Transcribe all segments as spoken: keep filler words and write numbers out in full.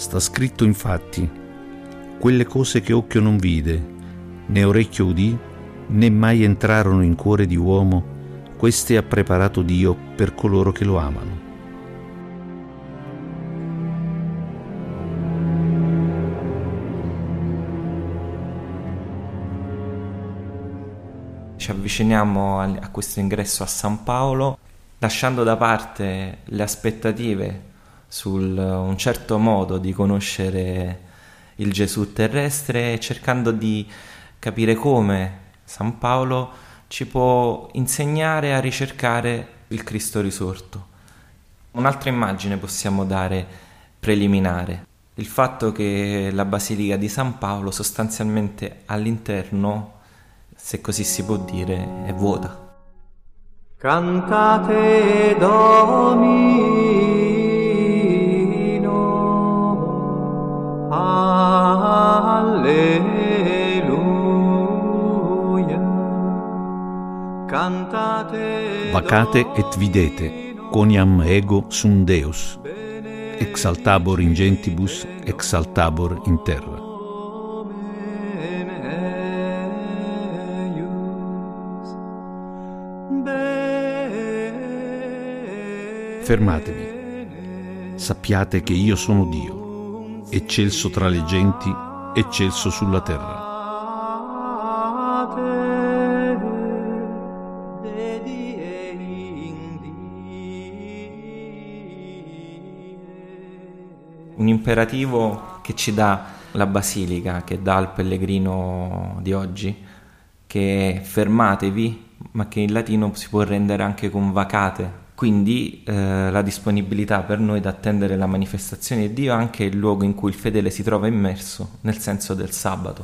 Sta scritto infatti: quelle cose che occhio non vide, né orecchio udì, né mai entrarono in cuore di uomo, queste ha preparato Dio per coloro che lo amano. Ci avviciniamo a questo ingresso a San Paolo, lasciando da parte le aspettative sul un certo modo di conoscere il Gesù terrestre e cercando di capire come San Paolo ci può insegnare a ricercare il Cristo risorto. Un'altra immagine possiamo dare preliminare: il fatto che la Basilica di San Paolo sostanzialmente all'interno, se così si può dire, è vuota. Cantate Domino, alleluia. Cantate Vacate et videte, quoniam ego sum Deus, exaltabor in gentibus, exaltabor in terra. Fermatevi, sappiate che io sono Dio, eccelso tra le genti, eccelso sulla terra. Un imperativo che ci dà la Basilica, che dà al pellegrino di oggi, che è fermatevi, ma che in latino si può rendere anche con vacate. Quindi eh, la disponibilità per noi ad attendere la manifestazione di Dio anche il luogo in cui il fedele si trova immerso, nel senso del sabato.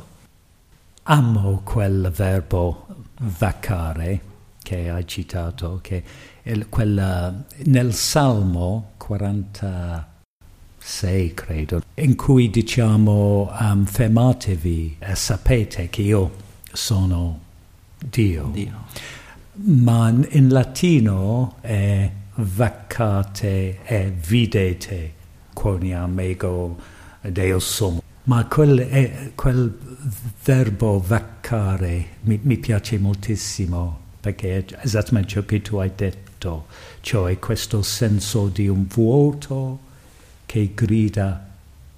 Amo quel verbo vacare che hai citato, che è quella, nel Salmo quarantasei, credo, in cui diciamo um, fermatevi e sapete che io sono Dio. Dio. Ma in latino è vacate e videte, quoniam ego Deus sum. Ma quel, è, quel verbo vaccare mi, mi piace moltissimo, perché è esattamente ciò che tu hai detto, cioè questo senso di un vuoto che grida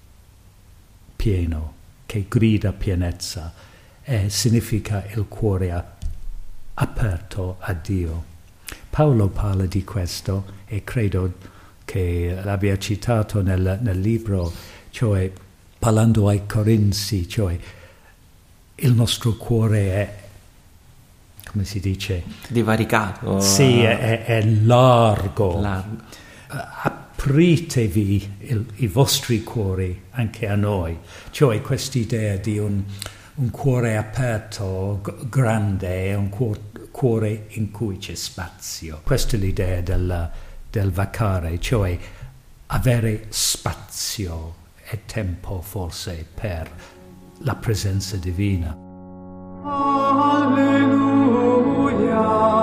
pieno, che grida pienezza, e significa il cuore aperto. aperto a Dio. Paolo parla di questo e credo che l'abbia citato nel, nel libro, cioè parlando ai Corinzi, cioè il nostro cuore è, come si dice? Divaricato. Sì, è, è largo. largo. Apritevi il, i vostri cuori anche a noi, cioè quest'idea di un un cuore aperto, g- grande, un cuore, cuore in cui c'è spazio. Questa è l'idea del, del vacare, cioè avere spazio e tempo forse per la presenza divina. Alleluia,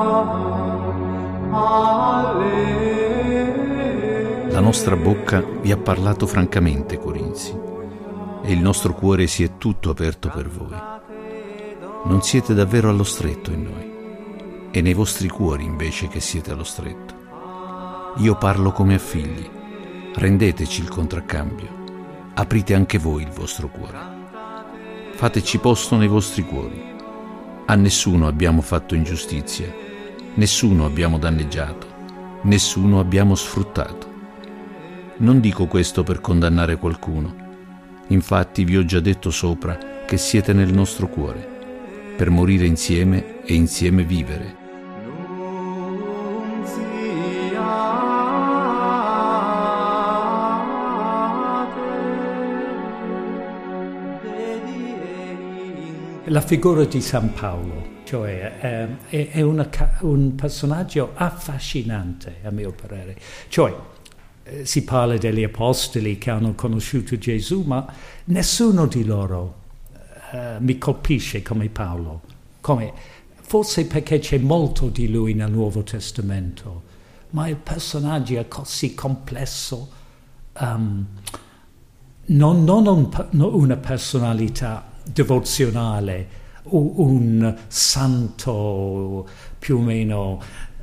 alleluia. La nostra bocca vi ha parlato francamente, Corinzi, e il nostro cuore si è tutto aperto per voi. Non siete davvero allo stretto in noi, è nei vostri cuori invece che siete allo stretto. Io parlo come a figli, rendeteci il contraccambio, aprite anche voi il vostro cuore. Fateci posto nei vostri cuori. A nessuno abbiamo fatto ingiustizia, nessuno abbiamo danneggiato, nessuno abbiamo sfruttato. Non dico questo per condannare qualcuno. Infatti vi ho già detto sopra che siete nel nostro cuore, per morire insieme e insieme vivere. La figura di San Paolo, cioè eh, è, è una, un personaggio affascinante a mio parere, cioè si parla degli apostoli che hanno conosciuto Gesù, ma nessuno di loro uh, mi colpisce come Paolo. Come, forse perché c'è molto di lui nel Nuovo Testamento, ma il personaggio è così complesso, um, non, non un, una personalità devozionale, un santo più o meno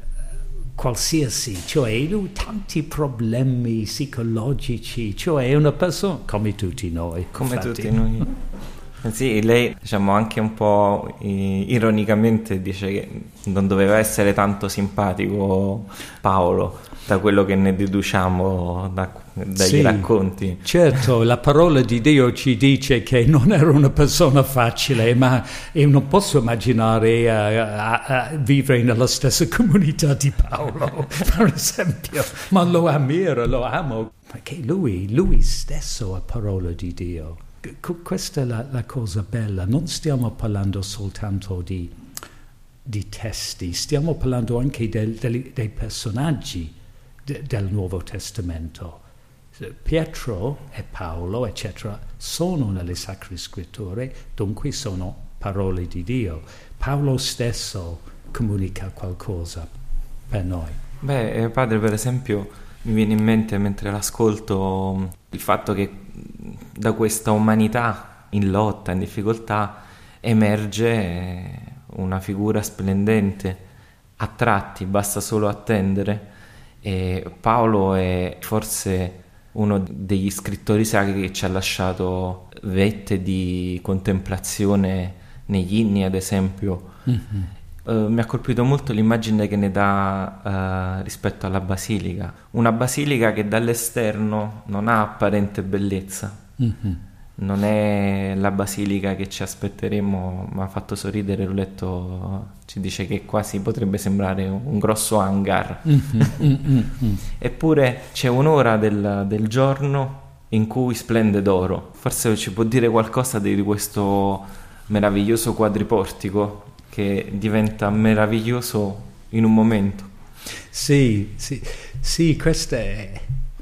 qualsiasi, cioè lui ha tanti problemi psicologici, cioè è una persona come tutti noi. Come infatti. tutti noi. Sì, lei diciamo anche un po' ironicamente dice che non doveva essere tanto simpatico Paolo, da quello che ne deduciamo da, dai sì, racconti. Certo, la parola di Dio ci dice che non era una persona facile, ma io non posso immaginare uh, a, a vivere nella stessa comunità di Paolo, per esempio, ma lo ammiro, lo amo, perché lui, lui stesso è parola di Dio. Questa è la, la cosa bella, non stiamo parlando soltanto di, di testi, stiamo parlando anche del, del, dei personaggi de, del Nuovo Testamento. Pietro e Paolo, eccetera, sono nelle Sacre Scritture, dunque sono parole di Dio. Paolo stesso comunica qualcosa per noi. Beh, padre, per esempio, mi viene in mente mentre l'ascolto il fatto che da questa umanità in lotta, in difficoltà, emerge una figura splendente, a tratti, basta solo attendere, e Paolo è forse uno degli scrittori sacri che ci ha lasciato vette di contemplazione negli inni, ad esempio. Mm-hmm. Uh, mi ha colpito molto l'immagine che ne dà uh, rispetto alla basilica, una basilica che dall'esterno non ha apparente bellezza. Mm-hmm. Non è la basilica che ci aspetteremo, mi ha fatto sorridere, l'ho letto, ci dice che quasi potrebbe sembrare un, un grosso hangar. Mm-hmm. Eppure c'è un'ora del, del giorno in cui splende d'oro. Forse ci può dire qualcosa di questo meraviglioso quadriportico che diventa meraviglioso in un momento. Sì, sì, sì, questa è...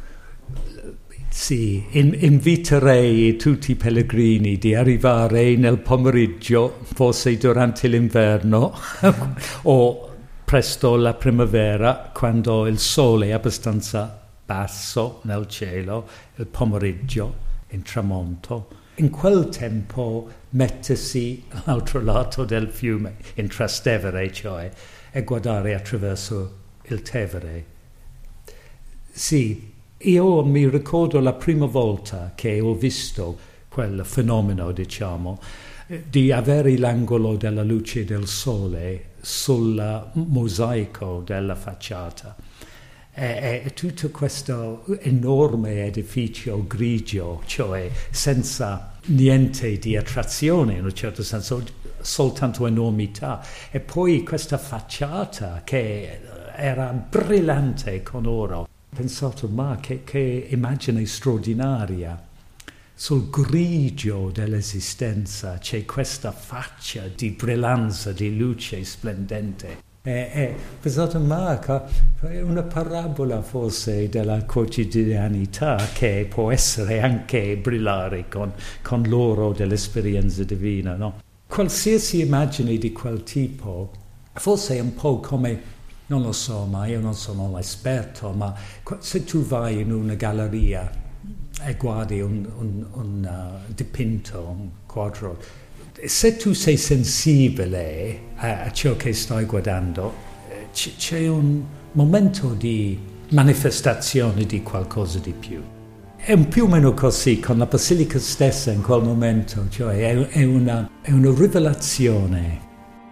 Sì, in, inviterei tutti i pellegrini di arrivare nel pomeriggio, forse durante l'inverno o presto la primavera, quando il sole è abbastanza basso nel cielo, il pomeriggio, in tramonto. In quel tempo mettersi all'altro lato del fiume, in Trastevere, cioè, e guardare attraverso il Tevere. Sì, io mi ricordo la prima volta che ho visto quel fenomeno, diciamo, di avere l'angolo della luce del sole sul mosaico della facciata. E, e tutto questo enorme edificio grigio, cioè senza niente di attrazione in un certo senso, soltanto enormità. E poi questa facciata che era brillante con oro. Ho pensato, ma che, che immagine straordinaria. Sul grigio dell'esistenza c'è questa faccia di brillanza, di luce splendente. E, e ho pensato, ma è una parabola forse della quotidianità che può essere anche brillare con, con l'oro dell'esperienza divina, no? Qualsiasi immagine di quel tipo, forse è un po' come... Non lo so, ma io non sono esperto, ma se tu vai in una galleria e guardi un, un, un uh, dipinto, un quadro, se tu sei sensibile a, a ciò che stai guardando, c- c'è un momento di manifestazione di qualcosa di più. È un più o meno così con la basilica stessa in quel momento, cioè è, è, una, è una rivelazione.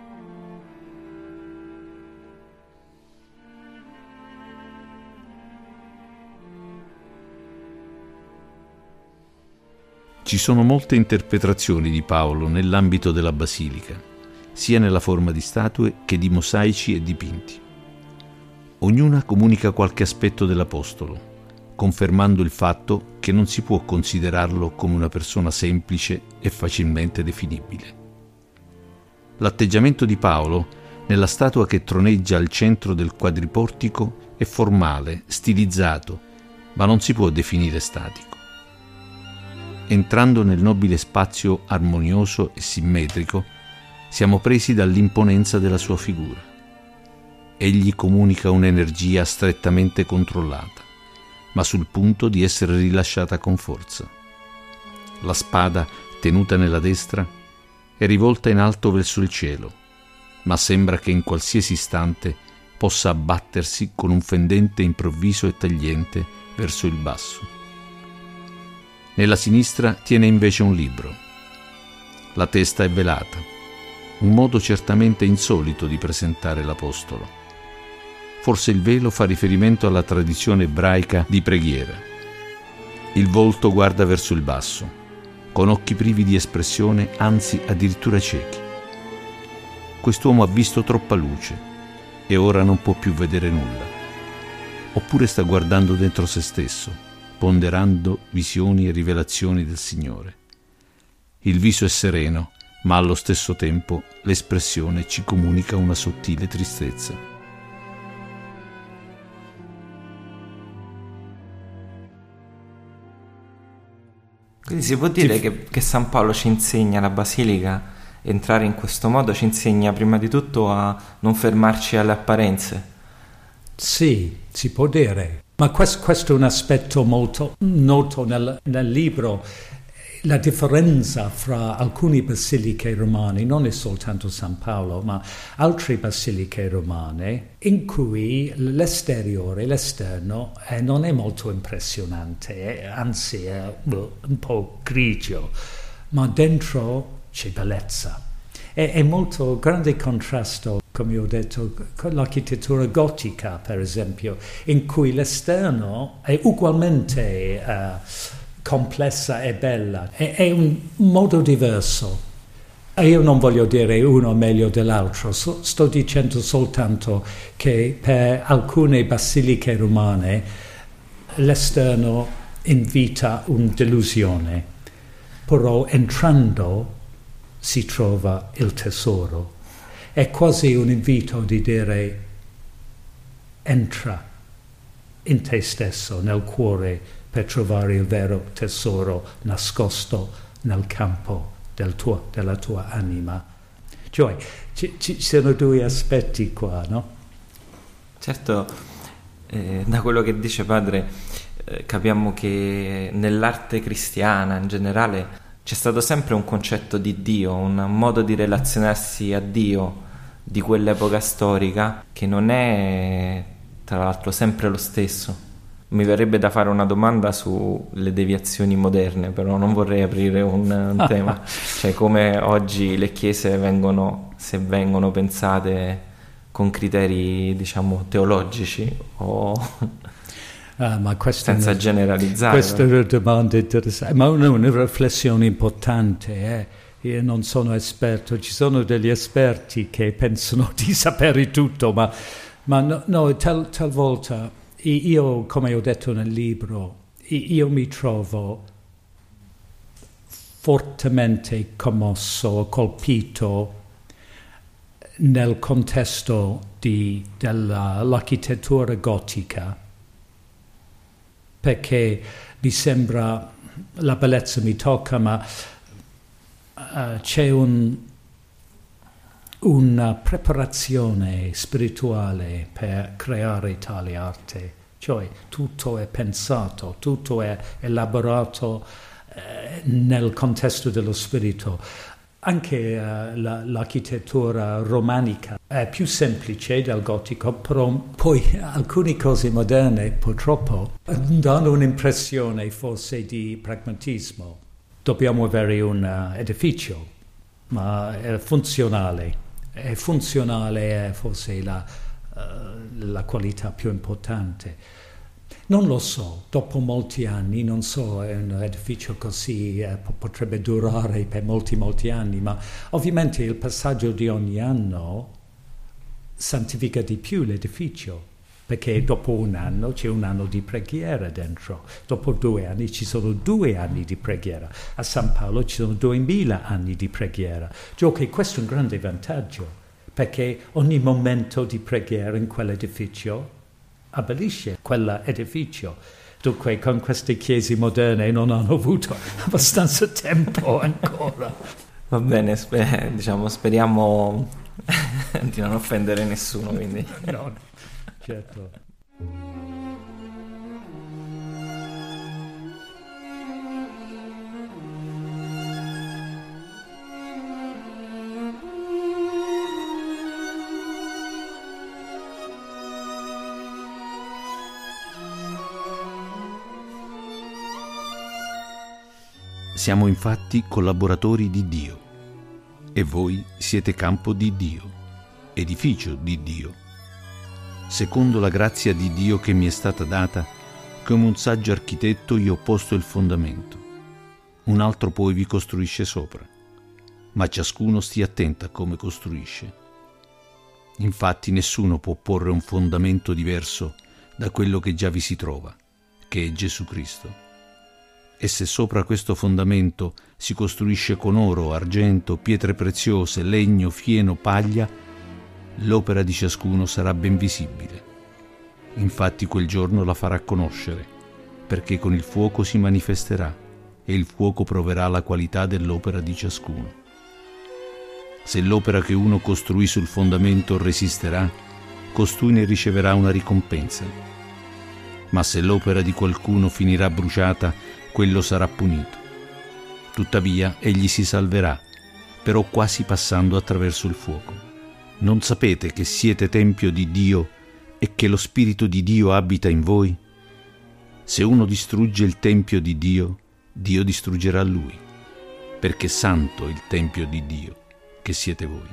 Ci sono molte interpretazioni di Paolo nell'ambito della basilica, sia nella forma di statue che di mosaici e dipinti. Ognuna comunica qualche aspetto dell'Apostolo, confermando il fatto che non si può considerarlo come una persona semplice e facilmente definibile. L'atteggiamento di Paolo nella statua che troneggia al centro del quadriportico è formale, stilizzato, ma non si può definire statico. Entrando nel nobile spazio armonioso e simmetrico, siamo presi dall'imponenza della sua figura. Egli comunica un'energia strettamente controllata, ma sul punto di essere rilasciata con forza. La spada, tenuta nella destra, è rivolta in alto verso il cielo, ma sembra che in qualsiasi istante possa abbattersi con un fendente improvviso e tagliente verso il basso. Nella sinistra tiene invece un libro. La testa è velata, un modo certamente insolito di presentare l'Apostolo. Forse il velo fa riferimento alla tradizione ebraica di preghiera. Il volto guarda verso il basso, con occhi privi di espressione, anzi addirittura ciechi. Quest'uomo ha visto troppa luce e ora non può più vedere nulla. Oppure sta guardando dentro se stesso, ponderando visioni e rivelazioni del Signore. Il viso è sereno, ma allo stesso tempo l'espressione ci comunica una sottile tristezza. Quindi si può dire che, che San Paolo ci insegna, la Basilica, entrare in questo modo ci insegna prima di tutto a non fermarci alle apparenze. Sì, si può dire, ma questo, questo è un aspetto molto noto nel, nel libro. La differenza fra alcune basiliche romane, non è soltanto San Paolo, ma altre basiliche romane, in cui l'esteriore, l'esterno, eh, non è molto impressionante, eh, anzi è un po' grigio, ma dentro c'è bellezza. È, è molto grande contrasto, come ho detto, con l'architettura gotica, per esempio, in cui l'esterno è ugualmente Uh, complessa e bella, è, è un modo diverso. E io non voglio dire uno meglio dell'altro, so, sto dicendo soltanto che per alcune basiliche romane l'esterno invita una delusione, però entrando si trova il tesoro. È quasi un invito di dire: entra in te stesso, nel cuore, per trovare il vero tesoro nascosto nel campo del tuo, della tua anima. Cioè, ci, ci sono due aspetti qua, no? Certo, eh, da quello che dice padre, eh, capiamo che nell'arte cristiana in generale c'è stato sempre un concetto di Dio, un modo di relazionarsi a Dio di quell'epoca storica che non è, tra l'altro, sempre lo stesso. Mi verrebbe da fare una domanda sulle deviazioni moderne, però non vorrei aprire un, un tema, cioè come oggi le chiese vengono, se vengono pensate con criteri, diciamo, teologici o ah, ma senza una, generalizzare. Questa è una domanda interessante, ma una, una riflessione importante. Eh. Io non sono esperto, ci sono degli esperti che pensano di sapere tutto, ma, ma no, no tal, talvolta... Io, come ho detto nel libro, io mi trovo fortemente commosso, colpito nel contesto di, dell'architettura gotica, perché mi sembra, la bellezza mi tocca, ma uh, c'è un... una preparazione spirituale per creare tale arte, cioè tutto è pensato, tutto è elaborato eh, nel contesto dello spirito. Anche eh, la, l'architettura romanica è più semplice del gotico, però poi alcune cose moderne purtroppo danno un'impressione forse di pragmatismo. Dobbiamo avere un uh, edificio, ma è funzionale. È funzionale è forse la, uh, la qualità più importante. Non lo so, dopo molti anni, non so, è un edificio così eh, potrebbe durare per molti molti anni, ma ovviamente il passaggio di ogni anno santifica di più l'edificio, perché dopo un anno c'è un anno di preghiera dentro, dopo due anni ci sono due anni di preghiera, a San Paolo ci sono duemila anni di preghiera, cioè che questo è un grande vantaggio, perché ogni momento di preghiera in quell'edificio abolisce quell'edificio. Dunque con queste chiese moderne non hanno avuto abbastanza tempo ancora. Va bene, sper- diciamo, speriamo di non offendere nessuno, quindi. No, certo. Siamo infatti collaboratori di Dio e voi siete campo di Dio, edificio di Dio. Secondo la grazia di Dio che mi è stata data, come un saggio architetto io ho posto il fondamento. Un altro poi vi costruisce sopra, ma ciascuno stia attento a come costruisce. Infatti nessuno può porre un fondamento diverso da quello che già vi si trova, che è Gesù Cristo. E se sopra questo fondamento si costruisce con oro, argento, pietre preziose, legno, fieno, paglia, l'opera di ciascuno sarà ben visibile. Infatti quel giorno la farà conoscere, perché con il fuoco si manifesterà e il fuoco proverà la qualità dell'opera di ciascuno. Se l'opera che uno costruì sul fondamento resisterà, costui ne riceverà una ricompensa. Ma se l'opera di qualcuno finirà bruciata, quello sarà punito. Tuttavia egli si salverà, però quasi passando attraverso il fuoco. Non sapete che siete tempio di Dio e che lo Spirito di Dio abita in voi? Se uno distrugge il tempio di Dio, Dio distruggerà lui, perché santo è il tempio di Dio, che siete voi.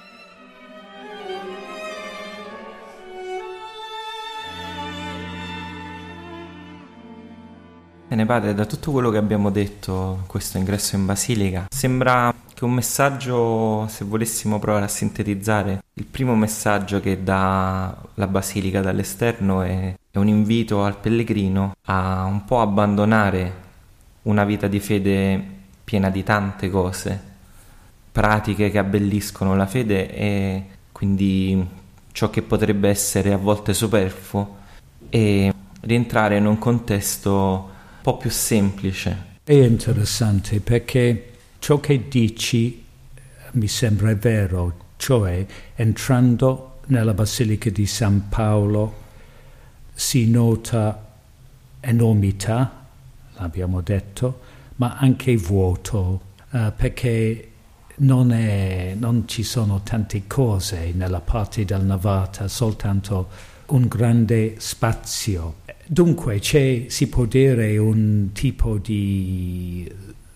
Bene padre, da tutto quello che abbiamo detto, questo ingresso in Basilica, sembra che un messaggio, se volessimo provare a sintetizzare, il primo messaggio che dà la Basilica dall'esterno è, è un invito al pellegrino a un po' abbandonare una vita di fede piena di tante cose, pratiche che abbelliscono la fede e quindi ciò che potrebbe essere a volte superfluo, e rientrare in un contesto un po' più semplice. È interessante perché ciò che dici mi sembra vero, cioè entrando nella Basilica di San Paolo si nota enormità, l'abbiamo detto, ma anche vuoto, uh, perché non, è, non ci sono tante cose nella parte del navata, soltanto un grande spazio. Dunque c'è, si può dire, un tipo di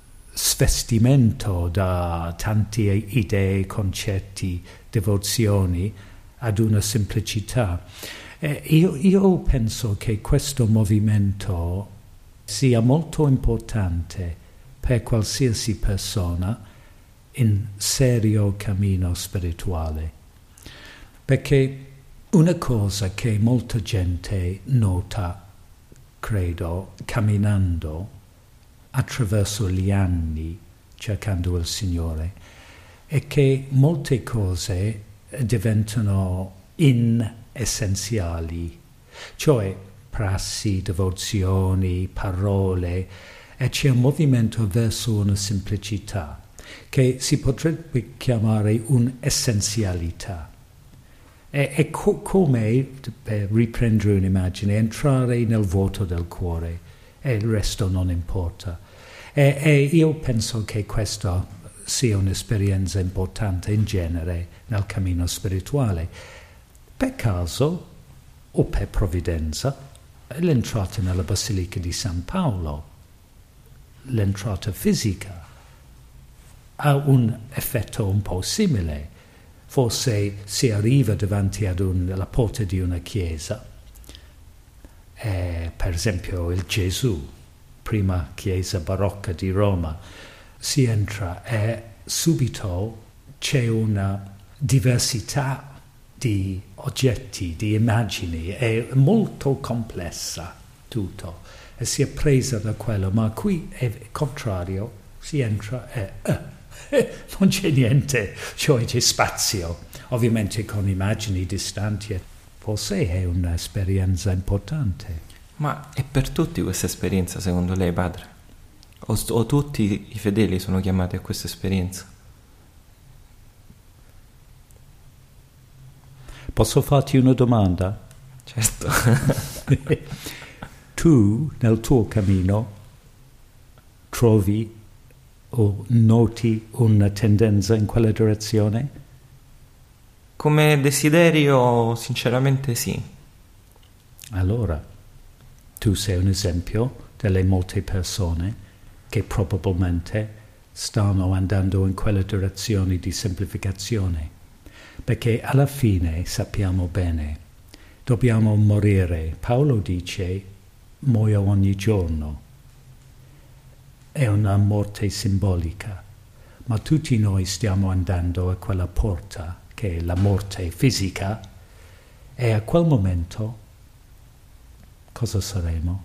svestimento da tante idee, concetti, devozioni ad una semplicità. Eh, io, io penso che questo movimento sia molto importante per qualsiasi persona in serio cammino spirituale, perché una cosa che molta gente nota, credo, camminando attraverso gli anni cercando il Signore, è che molte cose diventano inessenziali, cioè prassi, devozioni, parole, e c'è un movimento verso una semplicità che si potrebbe chiamare un'essenzialità. È, è co- come, per riprendere un'immagine, entrare nel vuoto del cuore e il resto non importa. E, e io penso che questa sia un'esperienza importante in genere nel cammino spirituale. Per caso o per provvidenza, l'entrata nella Basilica di San Paolo, l'entrata fisica, ha un effetto un po' simile. Forse si arriva davanti ad un, alla porta di una chiesa, eh, per esempio il Gesù, prima chiesa barocca di Roma, si entra e subito c'è una diversità di oggetti, di immagini, è molto complessa tutto, e si è presa da quello, ma qui è il contrario, si entra e... Eh, non c'è niente, cioè c'è spazio, ovviamente con immagini distanti. Forse è un'esperienza importante. Ma è per tutti questa esperienza, secondo lei, padre? O, o tutti i fedeli sono chiamati a questa esperienza? Posso farti una domanda? Certo. Tu, nel tuo cammino, trovi o noti una tendenza in quella direzione? Come desiderio, sinceramente sì. Allora, tu sei un esempio delle molte persone che probabilmente stanno andando in quella direzione di semplificazione, perché alla fine sappiamo bene, dobbiamo morire. Paolo dice, muoio ogni giorno. È una morte simbolica, ma tutti noi stiamo andando a quella porta, che è la morte fisica, e a quel momento cosa saremo?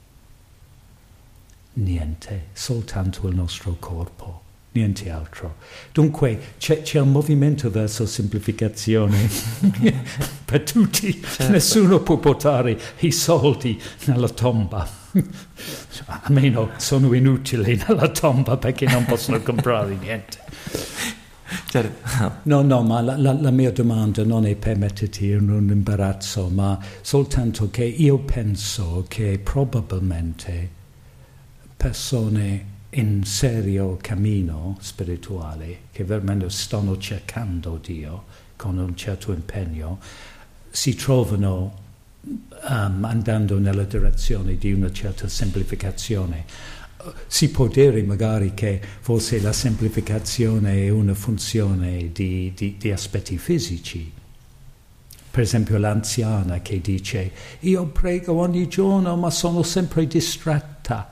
Niente, soltanto il nostro corpo, niente altro. Dunque c'è, c'è un movimento verso semplificazione per tutti, certo. Nessuno può portare i soldi nella tomba, almeno sono inutili nella tomba perché non possono comprare niente. Certo. No, no, ma la, la, la mia domanda non è per metterti in un imbarazzo, ma soltanto che io penso che probabilmente persone in serio cammino spirituale, che veramente stanno cercando Dio con un certo impegno, si trovano um, andando nella direzione di una certa semplificazione. Si può dire magari che forse la semplificazione è una funzione di, di, di aspetti fisici. Per esempio l'anziana che dice io prego ogni giorno ma sono sempre distratta.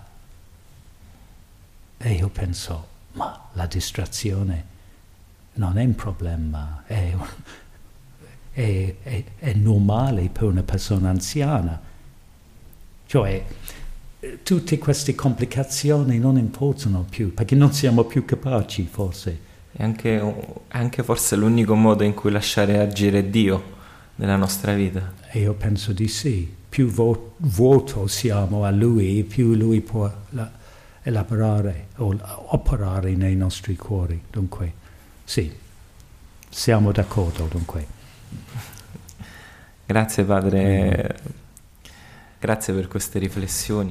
E io penso, ma la distrazione non è un problema, è, è, è, è normale per una persona anziana. Cioè, tutte queste complicazioni non importano più, perché non siamo più capaci, forse. È anche, anche forse l'unico modo in cui lasciare agire Dio nella nostra vita. E io penso di sì. Più vo- vuoto siamo a Lui, più Lui può la, elaborare o operare nei nostri cuori. Dunque, sì, siamo d'accordo, dunque. Grazie, Padre. Mm. Grazie per queste riflessioni.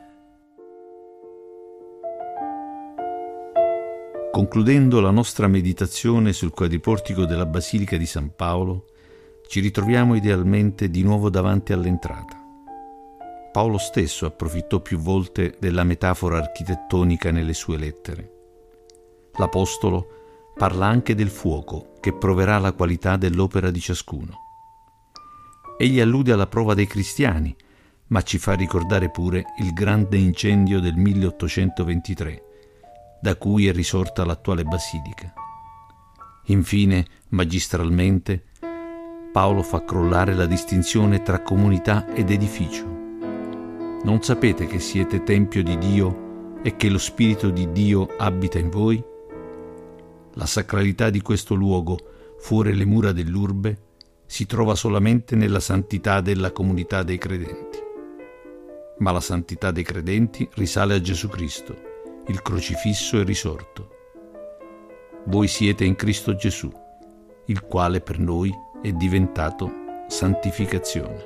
Concludendo la nostra meditazione sul quadriportico della Basilica di San Paolo, ci ritroviamo idealmente di nuovo davanti all'entrata. Paolo stesso approfittò più volte della metafora architettonica nelle sue lettere. L'Apostolo parla anche del fuoco che proverà la qualità dell'opera di ciascuno. Egli allude alla prova dei cristiani, ma ci fa ricordare pure il grande incendio del milleottocentoventitré, da cui è risorta l'attuale basilica. Infine, magistralmente, Paolo fa crollare la distinzione tra comunità ed edificio. Non sapete che siete tempio di Dio e che lo Spirito di Dio abita in voi? La sacralità di questo luogo, fuori le mura dell'urbe, si trova solamente nella santità della comunità dei credenti. Ma la santità dei credenti risale a Gesù Cristo, il crocifisso e risorto. Voi siete in Cristo Gesù, il quale per noi è diventato santificazione.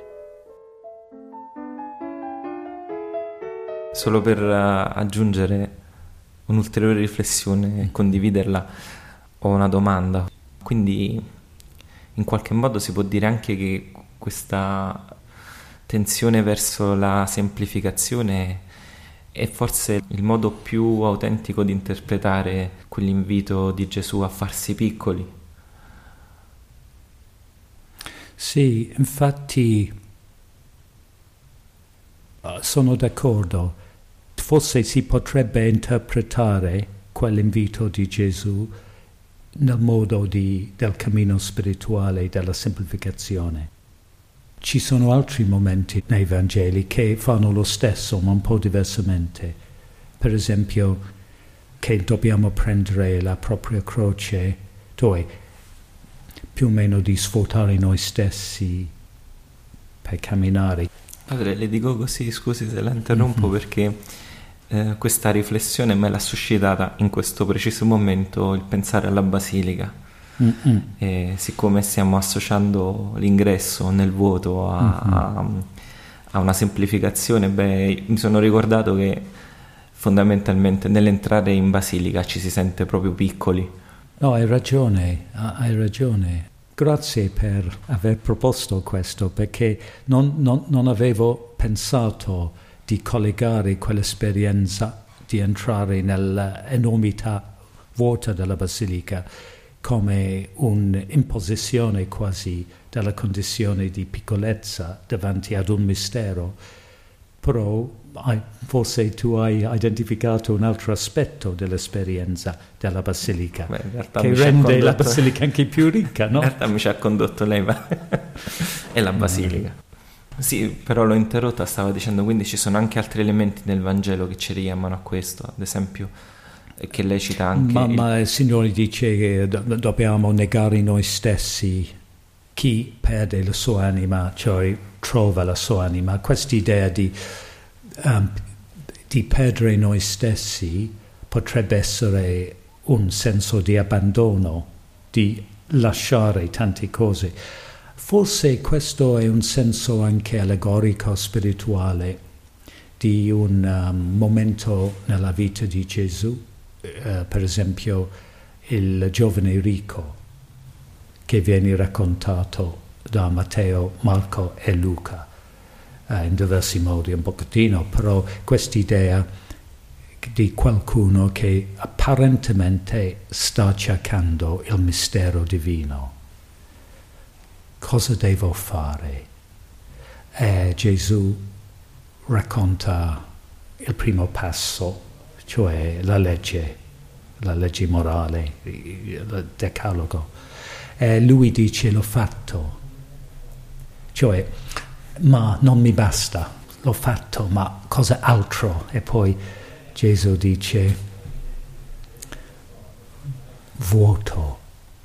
Solo per aggiungere un'ulteriore riflessione e condividerla, ho una domanda. Quindi in qualche modo si può dire anche che questa tensione verso la semplificazione è forse il modo più autentico di interpretare quell'invito di Gesù a farsi piccoli. Sì, infatti sono d'accordo. Forse si potrebbe interpretare quell'invito di Gesù nel modo di, del cammino spirituale, della semplificazione. Ci sono altri momenti nei Vangeli che fanno lo stesso, ma un po' diversamente. Per esempio, che dobbiamo prendere la propria croce, cioè più o meno di svuotare noi stessi per camminare. Padre, le dico così, scusi se la interrompo, mm-hmm. perché eh, questa riflessione me l'ha suscitata in questo preciso momento il pensare alla Basilica. Mm-hmm. E siccome stiamo associando l'ingresso nel vuoto a, mm-hmm. a, a una semplificazione, beh, mi sono ricordato che fondamentalmente nell'entrare in Basilica ci si sente proprio piccoli. No, hai ragione, hai ragione. Grazie per aver proposto questo, perché non, non, non avevo pensato di collegare quell'esperienza di entrare nell'enormità vuota della basilica come un'imposizione quasi della condizione di piccolezza davanti ad un mistero. Però hai, forse tu hai identificato un altro aspetto dell'esperienza della basilica. Beh, in realtà che mi ci ha rende condotto- la basilica anche più ricca, no? In realtà mi ci ha condotto lei, ma è la basilica. Sì, però l'ho interrotta, stava dicendo, quindi ci sono anche altri elementi nel Vangelo che ci richiamano a questo, ad esempio, che lei cita anche... Ma, il- ma il Signore dice che do- dobbiamo negare noi stessi. Chi perde la sua anima, cioè trova la sua anima. Quest'idea di, um, di perdere noi stessi potrebbe essere un senso di abbandono, di lasciare tante cose. Forse questo è un senso anche allegorico spirituale di un um, momento nella vita di Gesù, uh, per esempio il giovane ricco che viene raccontato da Matteo, Marco e Luca uh, in diversi modi, un pochettino, però quest'idea di qualcuno che apparentemente sta cercando il mistero divino. Cosa devo fare? E Gesù racconta il primo passo, cioè la legge, la legge morale, il decalogo. E lui dice: l'ho fatto. Cioè, ma non mi basta, l'ho fatto, ma cosa altro? E poi Gesù dice: vuoto.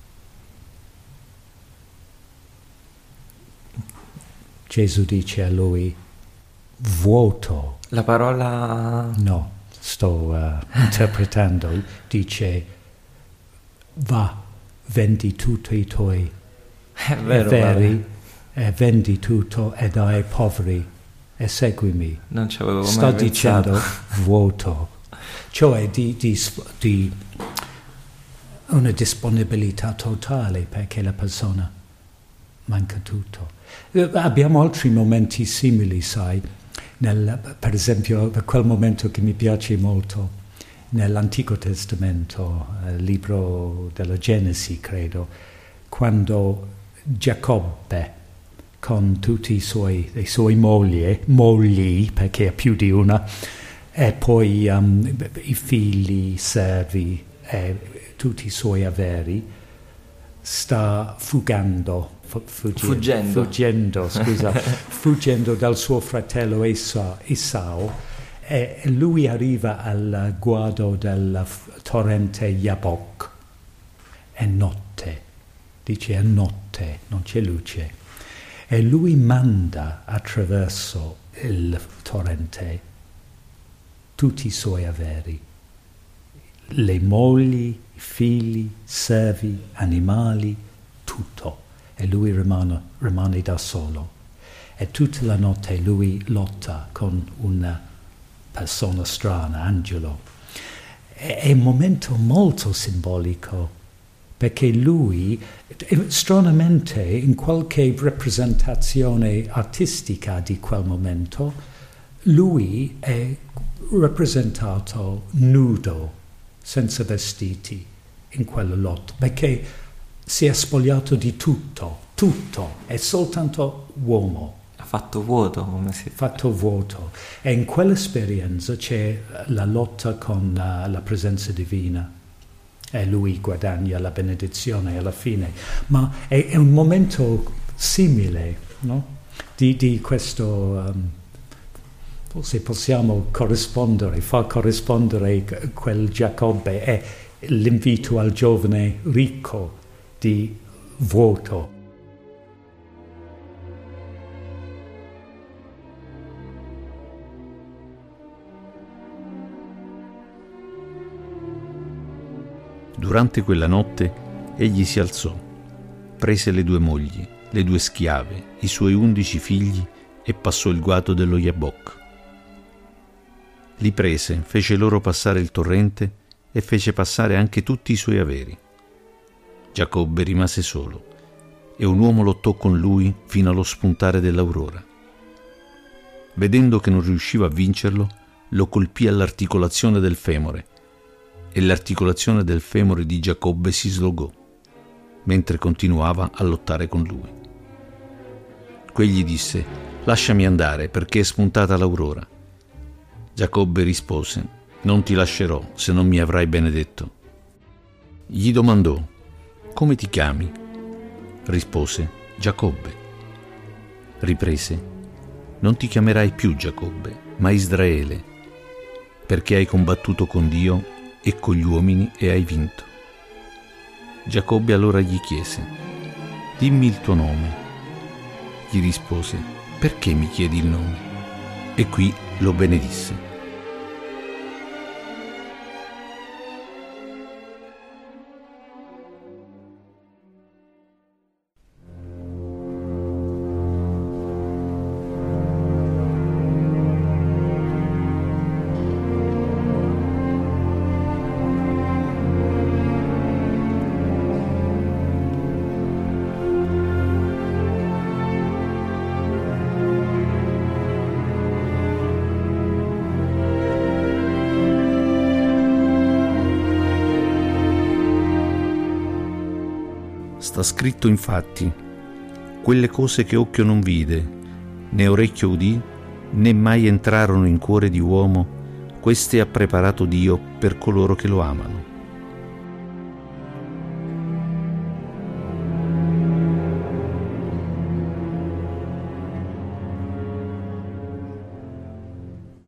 Gesù dice a lui: vuoto. La parola... No, sto uh, interpretando. Dice: va, vendi tutti i tuoi È vero, veri, vale. e vendi tutto e dai ai poveri e seguimi. Non ci avevo mai Sto pensato. dicendo vuoto, cioè di, di, di una disponibilità totale, perché la persona manca tutto. Eh, Abbiamo altri momenti simili, sai, nel, per esempio quel momento che mi piace molto nell'Antico Testamento, il libro della Genesi, credo, quando Giacobbe con tutti i suoi, i suoi mogli, mogli, perché ha più di una, e poi um, i figli, i servi e tutti i suoi averi, sta fugando, fu- fuggi- Fuggendo. fuggendo, scusa, fuggendo dal suo fratello Esau, Esau, e lui arriva al guado del f- torrente Jabbok. È notte, dice è notte, non c'è luce. E lui manda attraverso il torrente tutti i suoi averi, le mogli, i figli, servi, animali, tutto. E lui rimane, rimane da solo. E tutta la notte lui lotta con una persona strana, angelo. È, è un momento molto simbolico, perché lui, stranamente, in qualche rappresentazione artistica di quel momento, lui è rappresentato nudo, senza vestiti, in quella lotta, perché si è spogliato di tutto, tutto, è soltanto uomo. Ha fatto vuoto, come si... Fatto vuoto. E in quell'esperienza c'è la lotta con uh, la presenza divina. E lui guadagna la benedizione alla fine. Ma è, è un momento simile, no? Di, di questo... Um, forse possiamo corrispondere, far corrispondere quel Giacobbe e l'invito al giovane ricco di vuoto. Durante quella notte egli si alzò, prese le due mogli, le due schiave, i suoi undici figli e passò il guado dello Jabbok. Li prese, fece loro passare il torrente e fece passare anche tutti i suoi averi. Giacobbe rimase solo e un uomo lottò con lui fino allo spuntare dell'aurora. Vedendo che non riusciva a vincerlo, lo colpì all'articolazione del femore e l'articolazione del femore di Giacobbe si slogò, mentre continuava a lottare con lui. Quegli disse: «Lasciami andare, perché è spuntata l'aurora». Giacobbe rispose: «Non ti lascerò se non mi avrai benedetto». Gli domandò: «Come ti chiami?» Rispose: «Giacobbe». Riprese: «Non ti chiamerai più Giacobbe, ma Israele, perché hai combattuto con Dio e con gli uomini e hai vinto». Giacobbe allora gli chiese: «Dimmi il tuo nome». Gli rispose: «Perché mi chiedi il nome?» E qui lo benedisse. Sta scritto infatti: quelle cose che occhio non vide, né orecchio udì, né mai entrarono in cuore di uomo, queste ha preparato Dio per coloro che lo amano.